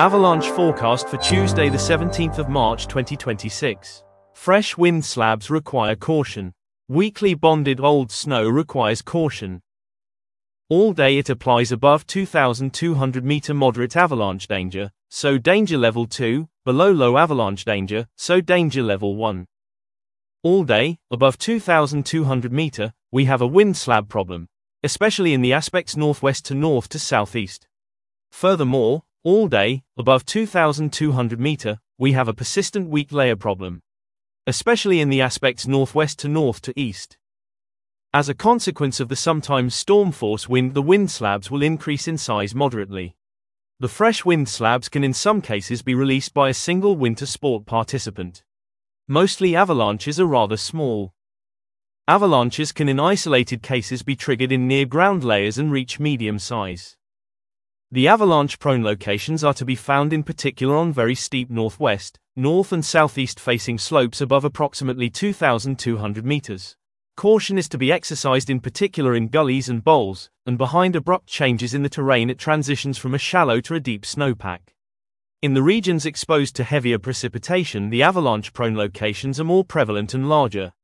Avalanche forecast for Tuesday the 17th of March 2026. Fresh wind slabs require caution. Weakly bonded old snow requires caution. All day it applies above 2,200 meter moderate avalanche danger, so danger level 2, below low avalanche danger, so danger level 1. All day, above 2,200 meter, we have a wind slab problem, especially in the aspects northwest to north to southeast. Furthermore, all day, above 2,200 meter, we have a persistent weak layer problem, especially in the aspects northwest to north to east. As a consequence of the sometimes storm force wind, the wind slabs will increase in size moderately. The fresh wind slabs can in some cases be released by a single winter sport participant. Mostly avalanches are rather small. Avalanches can in isolated cases be triggered in near ground layers and reach medium size. The avalanche-prone locations are to be found in particular on very steep northwest, north and southeast facing slopes above approximately 2,200 meters. Caution is to be exercised in particular in gullies and bowls, and behind abrupt changes in the terrain at transitions from a shallow to a deep snowpack. In the regions exposed to heavier precipitation, the avalanche-prone locations are more prevalent and larger.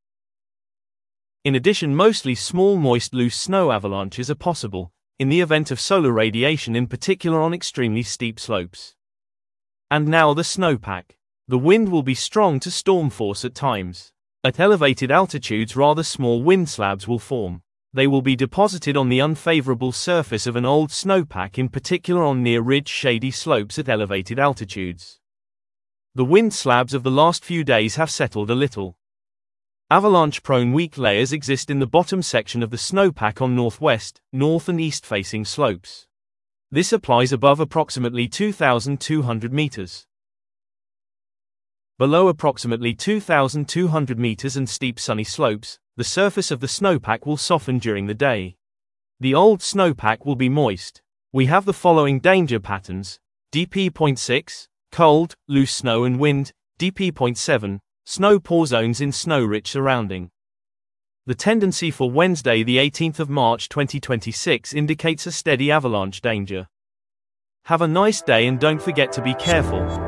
In addition, mostly small moist loose snow avalanches are possible, in the event of solar radiation, in particular on extremely steep slopes. And now the snowpack. The wind will be strong to storm force at times. At elevated altitudes, rather small wind slabs will form. They will be deposited on the unfavorable surface of an old snowpack, in particular on near ridge shady slopes at elevated altitudes. The wind slabs of the last few days have settled a little. Avalanche-prone weak layers exist in the bottom section of the snowpack on northwest, north and east-facing slopes. This applies above approximately 2,200 meters. Below approximately 2,200 meters and steep sunny slopes, the surface of the snowpack will soften during the day. The old snowpack will be moist. We have the following danger patterns: DP.6, cold, loose snow and wind; DP.7, snow pore zones in snow-rich surrounding. The tendency for Wednesday the 18th of March 2026 indicates a steady avalanche danger. Have a nice day and don't forget to be careful.